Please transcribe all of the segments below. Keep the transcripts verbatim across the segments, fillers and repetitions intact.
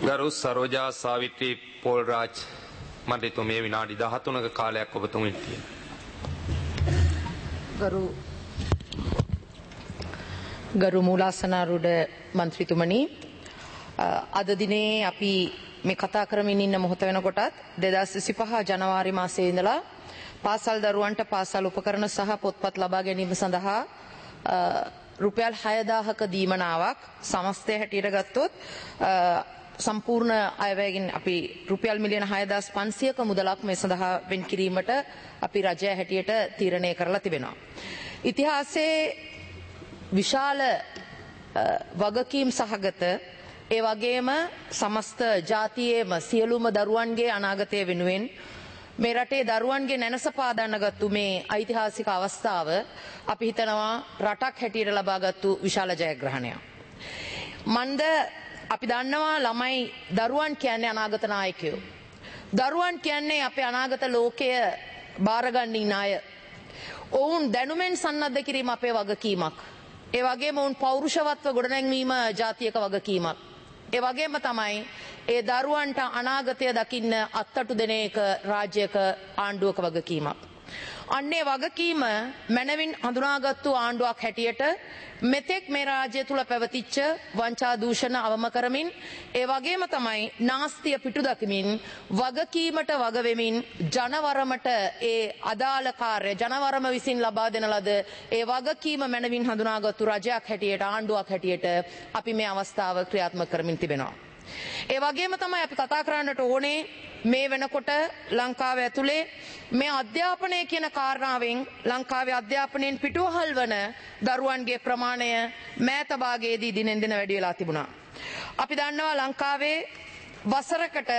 ගරු සරෝජා සාවිත්‍රී පෝල්රාජ් මන්ත්‍රීතුමිය විනාඩි දහතුනක කාලයක් ඔබතුමිට තියෙනවා. ගරු ගරු මූලාසනාරූඪ මන්ත්‍රීතුමනි, අද දිනේ අපි මේ කතා කරමින් ඉන්න මොහොත වෙනකොටත් දෙදහස් විසිපහ ජනවාරි මාසයේ ඉඳලා පාසල් දරුවන්ට පාසල් උපකරණ සහ පොත්පත් ලබා ගැනීම සඳහා රුපියල් හයදාහක දීමනාවක් සමස්තය හැටියට ගත්තොත් සම්පූර්ණ අයවැයකින් අපි රුපියල් මිලියන හයදාස් පන්සියයක මුදලක් මේ සඳහා වෙන් කිරීමට අපි රජය හැටියට තීරණය කරලා තිබෙනවා. ඉතිහාසයේ විශාල වගකීම් සහගත ඒ වගේම සමස්ත ජාතියේම සියලුම දරුවන්ගේ අනාගතය වෙනුවෙන් මේ රටේ දරුවන්ගේ නැනස පාදන්නගත්තු මේ ඓතිහාසික අවස්ථාව අපි හිතනවා රටක් හැටියට ලබාගත්තු විශාල ජයග්‍රහණයක්. මන්ද අපි දන්නවා ළමයි දරුවන් කියන්නේ අනාගත නායකයෝ. දරුවන් කියන්නේ අපේ අනාගත ලෝකය බාරගන්නින් අය. ඔවුන් දැනුමෙන් සන්නද්ධ කිරීම අපේ වගකීමක්. ඒ වගේම ඔවුන් පෞරුෂවත්ව ගොඩනැංවීම ජාතියක වගකීමක්. ඒ වගේම තමයි ඒ දරුවන්ට අනාගතය දකින්න අත්තටු දෙන එක රාජ්‍යයක ආණ්ඩුවක වගකීමක්. අන්නේ වගකීම මැනවින් හඳුනාගත්තු ආණ්ඩුවක් හැටියට මෙතෙක් මේ රාජ්‍ය තුල පැවතිච්ච වංචා දූෂණ අවම කරමින් ඒ වගේම තමයි නාස්තිය පිටු දකිමින් වගකීමට වග වෙමින් ජනවරමට ඒ අදාළ කාර්ය ජනවරම විසින් ලබා දෙන ලද ඒ වගකීම මැනවින් හඳුනාගත්තු රජයක් හැටියට ආණ්ඩුවක් හැටියට අපි මේ අවස්ථාව ක්‍රියාත්මක කරමින් තිබෙනවා. ඒ වගේම තමයි අපි කතා කරන්නට ඕනේ මේ වෙනකොට ලංකාව ඇතුලේ මේ අධ්‍යාපනය කියන කාරණාවෙන් ලංකාවේ අධ්‍යාපනයෙන් පිටුවහල් වන දරුවන්ගේ ප්‍රමාණය මෑත භාගයේදී දිනෙන් දින වැඩි වෙලා තිබුණා. අපි දන්නවා ලංකාවේ වසරකට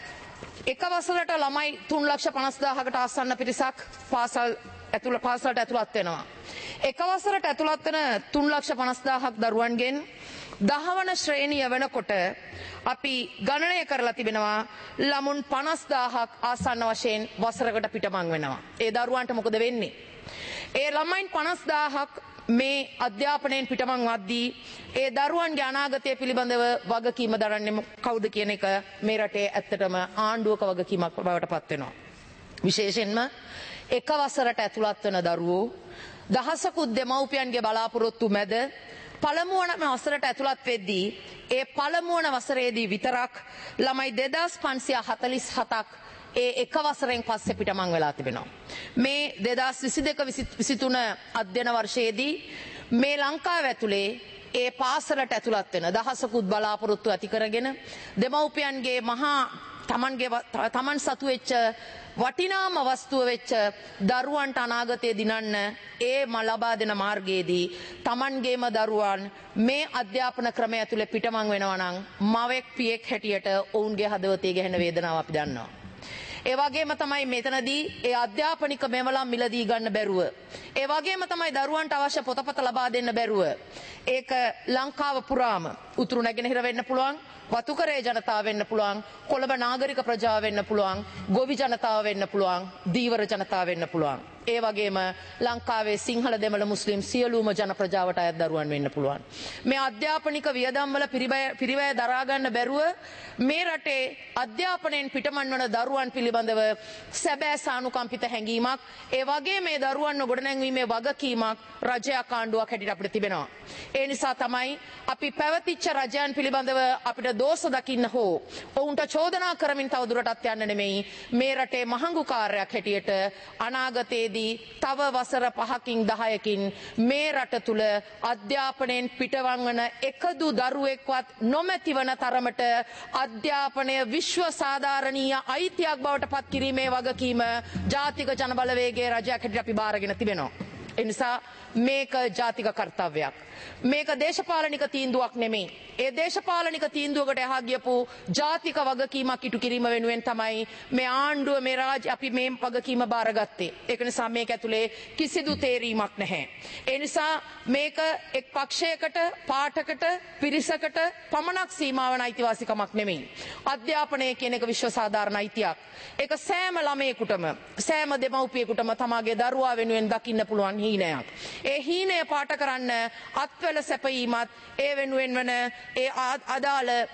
එක වසරට ළමයි තුන් ලක්ෂ පනස් දාහකට ආසන්න පිරිසක් පාසල් ඇතුළ පාසලට ඇතුළත් වෙනවා. එක වසරට ඇතුළත් වෙන තුන් ලක්ෂ පනස් දාහක් දරුවන්ගෙන් දහවන ශ්‍රේණිය වෙනකොට අපි ගණනය කරලා තිබෙනවා ළමුන් පනස් දාහක් ආසන්න වශයෙන් වසරකට පිටමං වෙනවා. ඒ දරුවන්ට මොකද වෙන්නේ? ඒ ළමයින් පනස් දාහක් මේ අධ්‍යාපනයෙන් පිටමං වද්දී ඒ දරුවන්ගේ අනාගතය පිළිබඳව වගකීම දරන්නේ කවුද කියන එක මේ රටේ ඇත්තටම ආණ්ඩුවක වගකීමක් බවට පත් වෙනවා. විශේෂයෙන්ම එක වසරට ඇතුළත් වන දරුවෝ දහසකුත් දෙමව්පියන්ගේ බලාපොරොත්තු මැද පළමුවන වසරට ඇතුළත් වෙද්දී ඒ පළමුවන වසරේදී විතරක් ළමයි දෙදාස් පන්සිය හතලිස් හතක් ඒ එක වසරෙන් පස්සේ පිටමං වෙලා තිබෙනවා. මේ දෙදාස් විසි දෙක විසි තුන අධ්‍යයන වර්ෂයේදී මේ ලංකාව ඇතුලේ ඒ පාසලට ඇතුළත් වෙන දහසකුත් බලාපොරොත්තු ඇති කරගෙන දෙමව්පියන්ගේ මහා තමන්ගේ තමන් සතු වෙච්ච වටිනාම වස්තුව වෙච්ච දරුවන්ට අනාගතය දිනන්න ඒ ලබා දෙන මාර්ගයේදී තමන්ගේම දරුවන් මේ අධ්‍යාපන ක්‍රමය ඇතුලේ පිටමං වෙනවා නම් මවෙක් පියෙක් හැටියට ඔවුන්ගේ හදවතේ ගැහෙන වේදනාව අපි දන්නවා. ඒ වගේම තමයි මෙතනදී ඒ අධ්‍යාපනික මෙවලම් මිලදී ගන්න බැරුව. ඒ වගේම තමයි දරුවන්ට අවශ්‍ය පොතපත ලබා දෙන්න බැරුව. ඒක ලංකාව පුරාම උතුරු නැගෙනහිර වෙන්න පුළුවන්, වතුකරේ ජනතාව වෙන්න පුළුවන්, කොළඹ නාගරික ප්‍රජාව වෙන්න පුළුවන්, ගොවි ජනතාව වෙන්න පුළුවන්, දීවර ජනතාව වෙන්න පුළුවන්. ඒ වගේම ලංකාවේ සිංහල දෙමළ මුස්ලිම් සියලුම ජන ප්‍රජාවට අයත් දරුවන් වෙන්න පුළුවන්. මේ අධ්‍යාපනික වියදම් වල පිරිවැය දරා ගන්න බැරුව මේ රටේ අධ්‍යාපනයෙන් පිටමන් වන දරුවන් පිළිබඳව සැබෑ සානුකම්පිත හැඟීමක්, ඒ වගේ මේ දරුවන්ව ගොඩනැංවීමේ වගකීමක් රජයක් ආණ්ඩුවක් හැටියට අපිට තිබෙනවා. ඒ නිසා තමයි අපි පැවතිච්ච රජයන් පිළිබඳව අපිට දෝෂ දකින්න හෝ ඔවුන්ට චෝදනා කරමින් තවදුරටත් යන්න නෙමෙයි මේ රටේ මහඟු කාර්යයක් හැටියට අනාගතයේ තව වසර පහකින් දහයකින් මේ රට තුල අධ්‍යාපනයෙන් පිටවන් වන එකදු දරුවෙක්වත් නොමැති වන තරමට අධ්‍යාපනය විශ්ව සාධාරණීය අයිතියක් බවට පත් කිරීමේ වගකීම ජාතික ජනබලවේගයේ රජයක් හැටියට අපි බාරගෙන තිබෙනවා. ඒ නිසා මේක ජාතික කර්තව්‍යයක්. මේක දේශපාලනික තීන්දුවක් නෙමෙයි. ඒ දේශපාලනික තීන්දුවකට එහා ගියපු ජාතික වගකීමක් ඉටු කිරීම වෙනුවෙන් තමයි මේ ආණ්ඩුව මේ රාජ්‍ය අපි මේ වගකීම බාරගත්තේ. ඒක නිසා මේක ඇතුලේ කිසිදු තේරීමක් නැහැ. ඒ නිසා මේක එක් පක්ෂයකට, පාඨකට, පිරිසකට පමණක් සීමා වන අයිතිවාසිකමක් නෙමෙයි. අධ්‍යාපනය කියන එක විශ්ව සාධාරණ අයිතියක්. ඒක සෑම ළමයෙකුටම, සෑම දෙමව්පියෙකුටම තමාගේ දරුවා වෙනුවෙන් දකින්න පුළුවන් හීනයක්. ඒ හීනය පාඨ කරන්න අත්වල සැපයීමත් ඒ වෙනුවෙන් වන ඒ අදාළ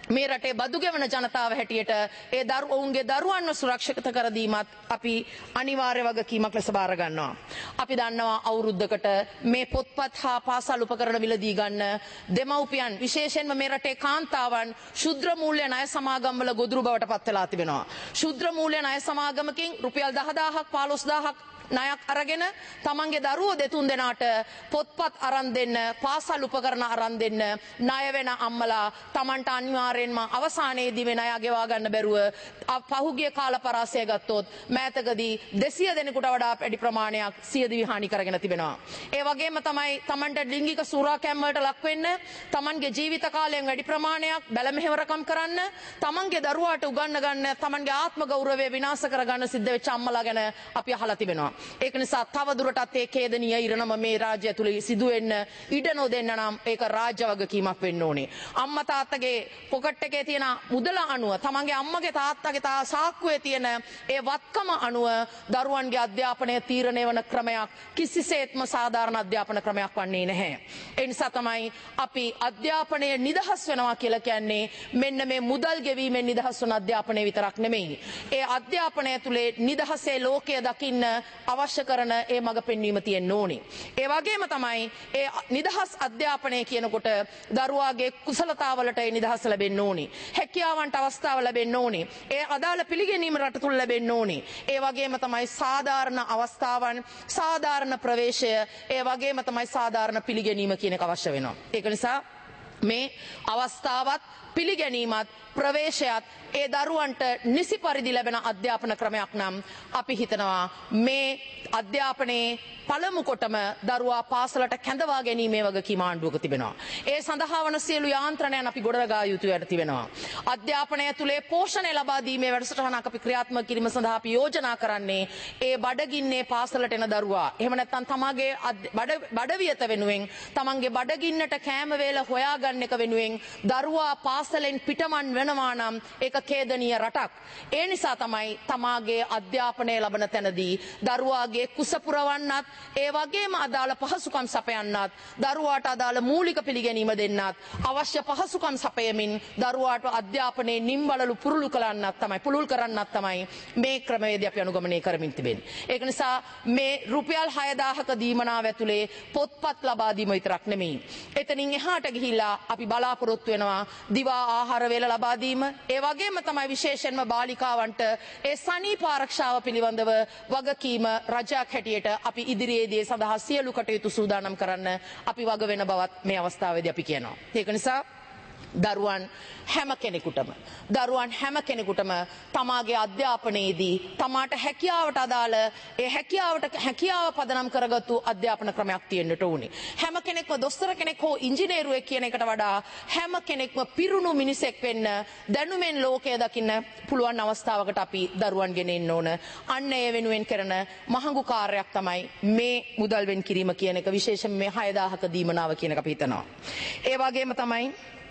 මේ රටේ බදු ගෙවන ජනතාව හැටියට ඒ දරු ඔවුන්ගේ දරුවන්ව සුරක්ෂිත කර දීමත් අපි අනිවාර්ය වගකීමක් ලෙස බාර ගන්නවා. අපි දන්නවා අවුරුද්දකට මේ පොත්පත් හා පාසල් උපකරණ මිලදී ගන්න දෙමව්පියන් විශේෂයෙන්ම මේ රටේ කාන්තාවන් ශුද්‍ර මූල්‍ය ණය සමාගම්වල ගොදුරු බවට පත් වෙලා තිබෙනවා. ශුද්‍ර මූල්‍ය ණය සමාගමකින් රුපියල් දහදාහක් පහළොස්දාහක් ණයක් අරගෙන තමන්ගේ දරුවෝ දෙතුන් දෙනාට පොත්පත් අරන් දෙන්න පාසල් උපකරණ අරන් දෙන්න ණය වෙන අම්මලා තමන්ට අනිවාර්යෙන්ම අවසානයේදී මේ ණය ගෙවා ගන්න බැරුව පහුගිය කාල පරාසය ගත්තොත් මෑතකදී දෙසිය දෙනෙකුට වඩා වැඩි ප්‍රමාණයක් සියදිවි හානි කරගෙන තිබෙනවා. ඒ වගේම තමයි තමන්ට ලිංගික සූරාකැම් වලට ලක් වෙන්න තමන්ගේ ජීවිත කාලයෙන් වැඩි ප්‍රමාණයක් බැල මෙහෙවරකම් කරන්න තමන්ගේ දරුවාට උගන්න ගන්න තමන්ගේ ආත්ම ගෞරවය විනාශ කර ගන්න සිද්ධ වෙච්ච අම්මලා ගැන අපි අහලා තිබෙනවා. ඒක නිසා තව දුරටත් ඒ ඛේදනීය ඉරණම මේ රාජ්‍ය තුල සිදු වෙන්න ඉඩ නොදෙන්න නම් ඒක රාජ්‍ය වගකීමක් වෙන්න ඕනේ. අම්මා තාත්තගේ පොකට් එකේ තියෙන මුදල අනුව තමන්ගේ අම්මගේ තාත්තගේ තා සාක්කුවේ තියෙන ඒ වත්කම අනුව දරුවන්ගේ අධ්‍යාපනය තීරණය වන ක්‍රමයක් කිසිසේත්ම සාධාරණ අධ්‍යාපන ක්‍රමයක් වන්නේ නැහැ. ඒ නිසා තමයි අපි අධ්‍යාපනය නිදහස් වෙනවා කියලා කියන්නේ මෙන්න මේ මුදල් ගෙවීමෙන් නිදහස් වන අධ්‍යාපනය විතරක් නෙමෙයි. ඒ අධ්‍යාපනය තුලේ නිදහසේ ලෝකය දකින්න අවශ්‍ය කරන ඒ මඟ පෙන්වීම තියෙන්න ඕනේ. ඒ වගේම තමයි ඒ නිදහස් අධ්‍යාපනය කියනකොට දරුවාගේ කුසලතාවලට ඒ නිදහස ලැබෙන්න ඕනේ. හැකියාවන්ට අවස්ථාව ලැබෙන්න ඕනේ. ඒ අදාළ පිළිගැනීම රට තුල ලැබෙන්න ඕනේ. ඒ වගේම තමයි සාධාරණ අවස්ථාවන්, සාධාරණ ප්‍රවේශය, ඒ වගේම තමයි සාධාරණ පිළිගැනීම කියන එක අවශ්‍ය වෙනවා. ඒක නිසා මේ අවස්ථාවත් පිළිගැනීමත් ප්‍රවේශයත් ඒ දරුවන්ට නිසි පරිදි ලැබෙන අධ්‍යාපන ක්‍රමයක් නම් අපි හිතනවා මේ අධ්‍යාපනයේ පළමු කොටම දරුවා පාසලට කැඳවා ගැනීමේ වගකීම ආණ්ඩුවක තිබෙනවා. ඒ සඳහා වන සියලු යාන්ත්‍රණයන් අපි ගොඩනගා යුතු යට තිබෙනවා. අධ්‍යාපනය තුලේ පෝෂණය ලබා දීමේ වැඩසටහනක් අපි ක්‍රියාත්මක කිරීම සඳහා අපි යෝජනා කරන්නේ ඒ බඩගින්නේ පාසලට එන දරුවා. එහෙම නැත්නම් තමාගේ බඩ බඩවියත වෙනුවෙන් තමන්ගේ බඩගින්නට කෑම වේල හොයාගන්න එක වෙනුවෙන් දරුවා පාසලෙන් පිටමන් වෙනවා නම් ඒක ඛේදනීය රටක්. ඒ නිසා තමයි තමාගේ අධ්‍යාපනය ලබන තැනදී දරුවාගේ කුස පුරවන්නත් ඒ වගේම අදාළ පහසුකම් සපයන්නත් දරුවාට අදාළ මූලික පිළිගැනීම දෙන්නත් අවශ්‍ය පහසුකම් සපයමින් දරුවාට අධ්‍යාපනයේ නිම්වලලු පුරුදු කරන්නත් තමයි පුරුදු කරන්නත් තමයි මේ ක්‍රමවේදය අපි අනුගමනය කරමින් තිබෙන්නේ. ඒක නිසා මේ රුපියල් හයදාහක දීමනාව ඇතුලේ පොත්පත් ලබා දීම විතරක් නෙමෙයි. එතනින් එහාට ගිහිල්ලා අපි බලාපොරොත්තු වෙනවා දිවා ආහාර වේල ලබා දීම, ඒ වගේම තමයි විශේෂයෙන්ම බාලිකාවන්ට ඒ සනීප ආරක්ෂාව පිළිබඳව වගකීම රජයක් හැටියට අපි ඉදිරියේදී සඳහා සියලු කටයුතු සූදානම් කරන්න අපි වග වෙන බවත් මේ අවස්ථාවේදී අපි කියනවා. ඒක නිසා දරුවන් හැම කෙනෙකුටම දරුවන් හැම කෙනෙකුටම තමාගේ අධ්‍යාපනයේදී තමාට හැකියාවට අදාළ ඒ හැකියාවට හැකියාව පදනම් කරගත්තු අධ්‍යාපන ක්‍රමයක් තියෙන්නට ඕනේ. හැම කෙනෙක්ම දොස්තර කෙනෙක් හෝ ඉංජිනේරුවෙක් කියන එකට වඩා හැම කෙනෙක්ම පිරුණු මිනිසෙක් වෙන්න දැනුමෙන් ලෝකය දකින්න පුළුවන් අවස්ථාවකට අපි දරුවන් ගෙන එන්න ඕන. අන්න ඒ වෙනුවෙන් කරන මහඟු කාර්යයක් තමයි මේ මුදල් වෙන් කිරීම කියන එක, විශේෂයෙන් මේ හයදාහක දීමනාව කියන එක අපි හිතනවා. ඒ වගේම තමයි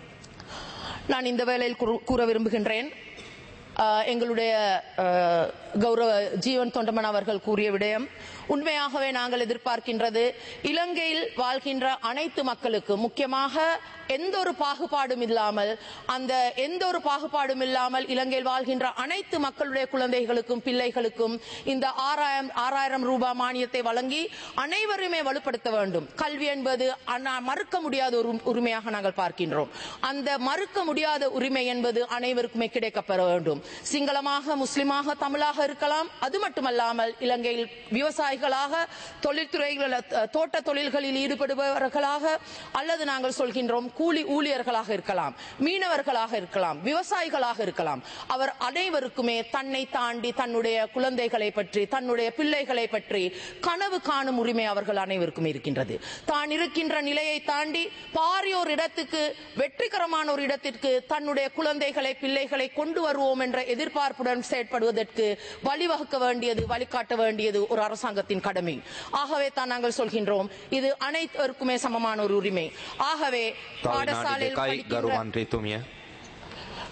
நான் இந்த வேளையில் கூற விரும்புகின்றேன், எங்களுடைய கௌரவ ஜீவன் தொண்டமன் அவர்கள் கூறிய விடயம் உண்மையாகவே நாங்கள் எதிர்பார்க்கின்றது இலங்கையில் வாழ்கின்ற அனைத்து மக்களுக்கு, முக்கியமாக எந்த ஒரு பாகுபாடும் இல்லாமல் அந்த எந்த ஒரு பாகுபாடும் இல்லாமல் இலங்கையில் வாழ்கின்ற அனைத்து மக்களுடைய குழந்தைகளுக்கும் பிள்ளைகளுக்கும் இந்த ஆறாயிரம் ஆறாயிரம் ரூபாய் மானியத்தை வழங்கி அனைவருமே வலுப்படுத்த வேண்டும். கல்வி என்பது மறுக்க முடியாத ஒரு உரிமையாக நாங்கள் பார்க்கின்றோம். அந்த மறுக்க முடியாத உரிமை என்பது அனைவருக்குமே கிடைக்கப்பெற வேண்டும். சிங்களமாக, முஸ்லிமாக, தமிழாக இருக்கலாம். அது மட்டுமல்லாமல் இலங்கையில் விவசாயிகளாக, தொழில்துறைகளில் தோட்ட தொழில்களில் ஈடுபடுபவர்களாக, அல்லது நாங்கள் சொல்கின்றோம் கூலி ஊழியர்களாக இருக்கலாம், மீனவர்களாக இருக்கலாம், விவசாயிகளாக இருக்கலாம். அவர் அனைவருக்குமே தன்னை தாண்டி தன்னுடைய குழந்தைகளை பற்றி, தன்னுடைய பிள்ளைகளை பற்றி கனவு காணும் உரிமை அவர்கள் அனைவருக்கும் இருக்கின்றது. தான் இருக்கின்ற நிலையை தாண்டி பாரியோர் இடத்துக்கு, வெற்றிகரமான ஒரு இடத்திற்கு தன்னுடைய குழந்தைகளை பிள்ளைகளை கொண்டு வருவோம் என்ற எதிர்பார்ப்புடன் செயற்படுவதற்கு வழிவகுக்க வேண்டியது, வழிகாட்ட வேண்டியது ஒரு அரசாங்கத்தின் கடமை. ஆகவே தான் நாங்கள் சொல்கின்றோம் இது அனைவருக்குமே சமமான ஒரு உரிமை. ஆகவே பாடசாலையில்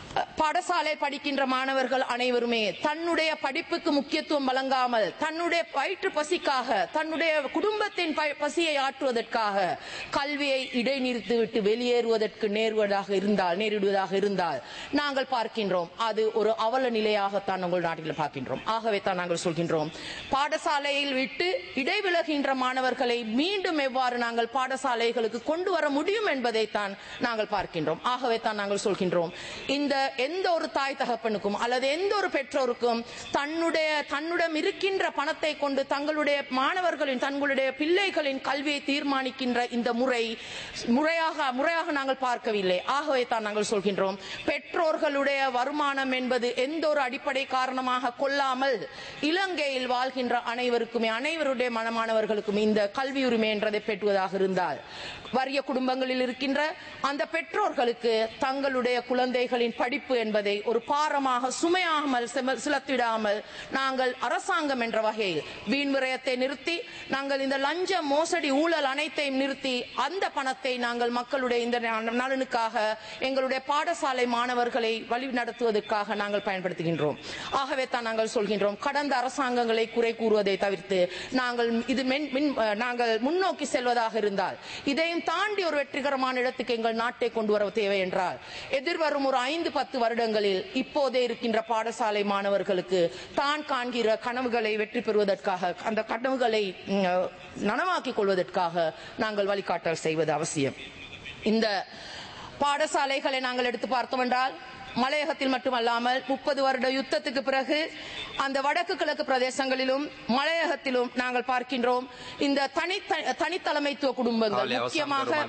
பாடசாலை படிக்கின்ற மாணவர்கள் அனைவருமே தன்னுடைய படிப்புக்கு முக்கியத்துவம் வழங்காமல் தன்னுடைய வயிற்று பசிக்காக தன்னுடைய குடும்பத்தின் பசியை ஆற்றுவதற்காக கல்வியை இடைநிறுத்திவிட்டு வெளியேறுவதற்கு நேருவதாக இருந்தால் நேரிடுவதாக இருந்தால் நாங்கள் பார்க்கின்றோம் அது ஒரு அவல நிலையாகத்தான் உங்கள் நாட்டில் பார்க்கின்றோம். ஆகவே தான் நாங்கள் சொல்கின்றோம், பாடசாலையில் விட்டு இடைவிலகின்ற மாணவர்களை மீண்டும் எவ்வாறு நாங்கள் பாடசாலைகளுக்கு கொண்டு வர முடியும் என்பதைத்தான் நாங்கள் பார்க்கின்றோம். ஆகவே தான் நாங்கள் சொல்கின்றோம், இந்த எந்த ஒரு தாய் தகப்பனுக்கும் அல்லது எந்த ஒரு பெற்றோருக்கும் தன்னுடைய தன்னிடம் இருக்கின்ற பணத்தை கொண்டு தங்களுடைய மாணவர்களின் தங்களுடைய பிள்ளைகளின் கல்வியை தீர்மானிக்கின்ற இந்த முறை முறையாக முறையாக நாங்கள் பார்க்கவில்லை. ஆகவே தான் நாங்கள் சொல்கின்றோம், பெற்றோர்களுடைய வருமானம் என்பது எந்த ஒரு அடிப்படை காரணமாக கொள்ளாமல் இலங்கையில் வாழ்கின்ற அனைவருக்குமே அனைவருடைய மனமானவர்களுக்கும் இந்த கல்வி உரிமை என்றதை பெற்றுவதாக இருந்தால் வறிய குடும்பங்களில் இருக்கின்ற அந்த பெற்றோர்களுக்கு தங்களுடைய குழந்தைகளின் படிப்பு என்பதை ஒரு பாரமாக சுமையாமல் செலுத்திடாமல் நாங்கள் அரசாங்கம் என்ற வகையில் வீண் விரயத்தை நிறுத்தி நாங்கள் இந்த லஞ்ச மோசடி ஊழல் அனைத்தையும் நிறுத்தி அந்த பணத்தை நாங்கள் மக்களுடைய இந்த நலனுக்காக எங்களுடைய பாடசாலை மாணவர்களை வழி நடத்துவதற்காக நாங்கள் பயன்படுத்துகின்றோம். ஆகவே தான் நாங்கள் சொல்கின்றோம், கடந்த அரசாங்கங்களை குறை கூறுவதை தவிர்த்து நாங்கள் இது நாங்கள் முன்னோக்கி செல்வதாக இருந்தால் இதையும் தாண்டி ஒரு வெற்றிகரமான இடத்துக்கு எங்கள் நாட்டை கொண்டு வர தேவை என்றால் எதிர்வரும் ஒரு ஐந்து பத்து வருடங்களில் இப்போதே இருக்கின்ற பாடசாலை மாணவர்களுக்கு தான் காண்கிற கனவுகளை வெற்றி பெறுவதற்காக அந்த கனவுகளை நனவாக்கிக் கொள்வதற்காக நாங்கள் வழிகாட்டல் செய்வது அவசியம். இந்த பாடசாலைகளை நாங்கள் எடுத்து பார்த்தோம் என்றால் மலையகத்தில் மட்டுமல்லாமல் முப்பது வருட யுத்தத்துக்கு பிறகு அந்த வடக்கு கிழக்கு பிரதேசங்களிலும் மலையகத்திலும் நாங்கள் பார்க்கின்றோம் இந்த தனி தனித்தலைமைத்துவ குடும்பங்கள் முக்கியமாக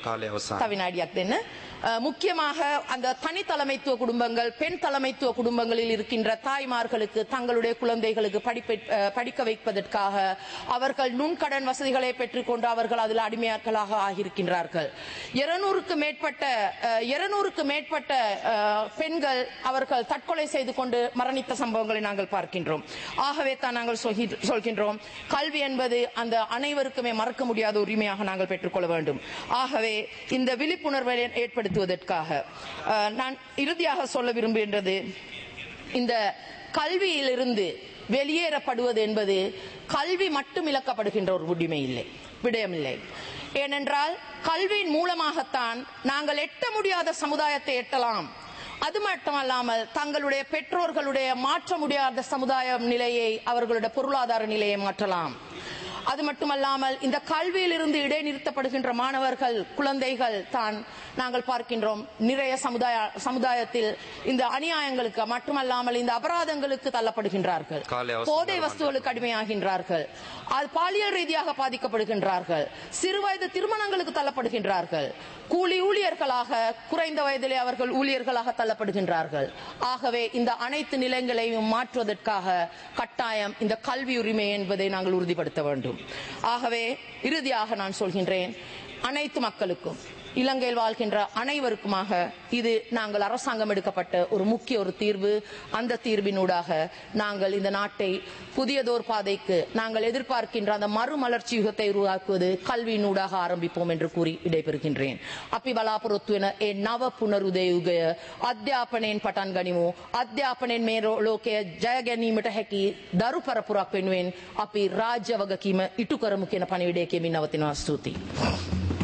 முக்கியமாக அந்த தனி தலைமைத்துவ குடும்பங்கள் பெண் தலைமைத்துவ குடும்பங்களில் இருக்கின்ற தாய்மார்களுக்கு தங்களுடைய குழந்தைகளுக்கு படிப்பை படிக்க வைப்பதற்காக அவர்கள் நுண்கடன் வசதிகளை பெற்றுக்கொண்டு அவர்கள் அதில் அடிமையாட்களாக ஆகியிருக்கின்றார்கள். இருநூறுக்கு மேற்பட்ட இருநூறுக்கு மேற்பட்ட பெண்கள் அவர்கள் தற்கொலை செய்து கொண்டு மரணித்த சம்பவங்களை நாங்கள் பார்க்கின்றோம். ஆகவே தான் நாங்கள் சொல்கின்றோம், கல்வி என்பது அந்த அனைவருக்குமே மறக்க முடியாத உரிமையாக நாங்கள் பெற்றுக்கொள்ள வேண்டும். ஆகவே இந்த விழிப்புணர்வை ஏற்படுத்த நான் இறுதியாக சொல்ல விரும்புகின்றது, இந்த கல்வியிலிருந்து வெளியேறப்படுவது என்பது கல்வி மட்டும் இழக்கப்படுகின்ற ஒரு உரிமை இல்லை, விடயமில்லை. ஏனென்றால் கல்வியின் மூலமாகத்தான் நாங்கள் எட்ட முடியாத சமுதாயத்தை எட்டலாம். அது மட்டுமல்லாமல் தங்களுடைய பெற்றோர்களுடைய மாற்ற முடியாத சமுதாய நிலையை அவர்களுடைய பொருளாதார நிலையை மாற்றலாம். அது மட்டுமல்லாமல் இந்த கல்வியிலிருந்து இடைநிறுத்தப்படுகின்ற மாணவர்கள் குழந்தைகள் தான் நாங்கள் பார்க்கின்றோம் நிறைய சமுதாய சமுதாயத்தில் இந்த அநியாயங்களுக்கு மட்டுமல்லாமல் இந்த அபராதங்களுக்கு தள்ளப்படுகின்றார்கள், போதை வஸ்துகளுக்கு அடிமையாகின்றார்கள், பாலியல் ரீதியாக பாதிக்கப்படுகின்றார்கள், சிறுவயது திருமணங்களுக்கு தள்ளப்படுகின்றார்கள், கூலி ஊழியர்களாக குறைந்த வயதிலே அவர்கள் ஊழியர்களாக தள்ளப்படுகின்றார்கள். ஆகவே இந்த அனைத்து நிலைகளையும் மாற்றுவதற்காக கட்டாயம் இந்த கல்வி உரிமை என்பதை நாங்கள் உறுதிப்படுத்த வேண்டும். ஆகவே இறுதியாக நான் சொல்கின்றேன், அனைத்து மக்களுக்கும் இலங்கையில் வாழ்கின்ற அனைவருக்குமாக இது நாங்கள் அரசாங்கம் எடுக்கப்பட்ட ஒரு முக்கிய ஒரு தீர்வு. அந்த தீர்வினூடாக நாங்கள் இந்த நாட்டை புதியதோர் பாதைக்கு நாங்கள் எதிர்பார்க்கின்ற அந்த மறுமலர்ச்சி யுகத்தை உருவாக்குவது கல்வியினூடாக ஆரம்பிப்போம் என்று கூறி விடைபெறுகின்றேன். අපි බලාපොරොත්තු වෙන ඒ නව පුනරුදය යුගය අධ්‍යාපනයෙන් පටන් ගනිමු. අධ්‍යාපනයෙන් මේ ලෝකය ජය ගැනීමට හැකි දරු පරපුරක් වෙනුවෙන් අපි රාජ්‍ය වගකීම ඉටු කරමු කියන පණිවිඩය කියමින් නවතිනවා. ස්තුතියි.